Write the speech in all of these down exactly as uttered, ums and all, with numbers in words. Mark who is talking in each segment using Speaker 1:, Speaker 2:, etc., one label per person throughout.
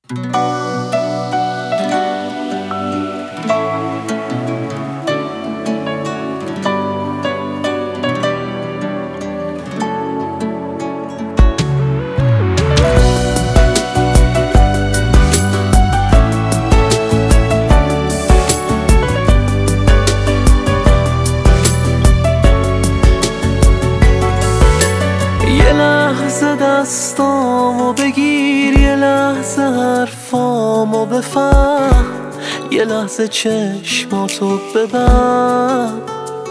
Speaker 1: یه لحظه دستامو بگیر، یه لحظه حرفامو بفهم، یه لحظه چشماتو ببند.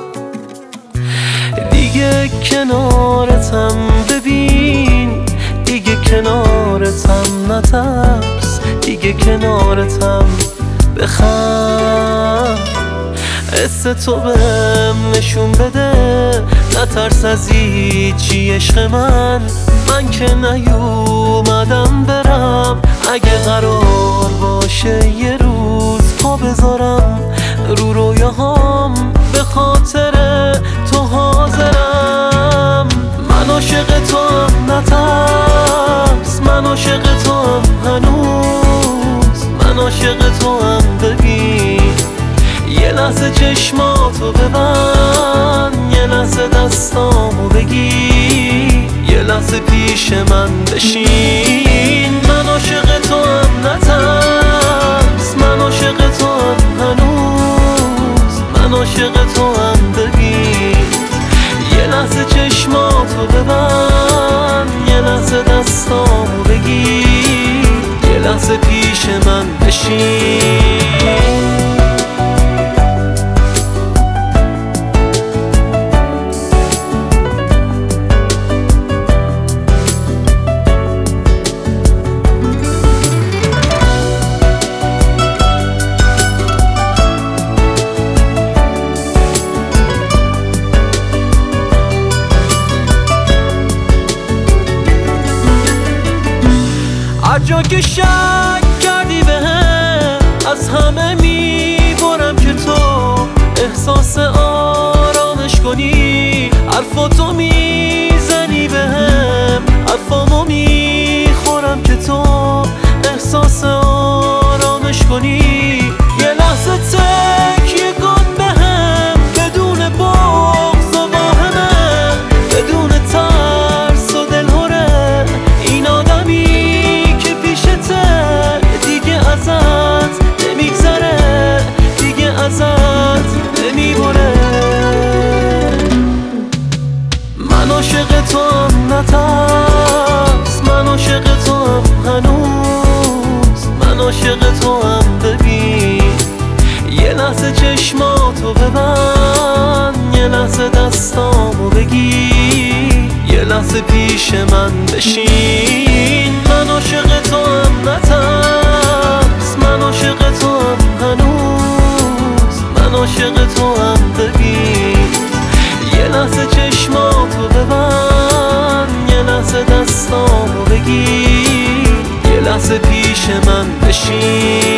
Speaker 1: دیگه کنارتم ببین، دیگه کنارتم نترس، دیگه کنارتم بخند. حس تو بهم نشون بده، نترس از هیچی عشق من. من که نیومدم برم، اگه قرار باشه یه روز پا بذارم رو رویاهام، به خاطر تو حاضرم. من عاشق توام نترس، من عاشق توام هنوز، من عاشق توام ببین. یه لحظه چشماتو ببند، یه لحظه دستامو بگیر، یه لحظه پیش من بشین. من عاشق توام نترس، من عاشق توام هنوز، من عاشق توام ببین. یه لحظه چشماتو ببند، یه لحظه دستامو بگیر، یه لحظه پیش من بشین. هر جا که شک کردی بهم، از همه میبرم که تو احساس آرامش کنی. حرفاتو میزنی بهم، حرفامو میخورم که تو احساس آرامش کنی. یه لحظه تکیه کن بهم، بدون بغض و واهمه، بدون ترس و دلهره. این آدمی ازت نمیگذره، دیگه ازت نمیبره. من عاشق توام نترس، من عاشق توام هنوز، من عاشق توام ببین. یه لحظه چشماتو ببند، یه لحظه دستامو بگیر، یه لحظه پیش من بشین. من عاشق توام نترس، من عاشق توام هنوز، من عاشق توام ببین. یه لحظه چشماتو ببند، یه لحظه دستامو بگیر، یه لحظه پیش من بشین.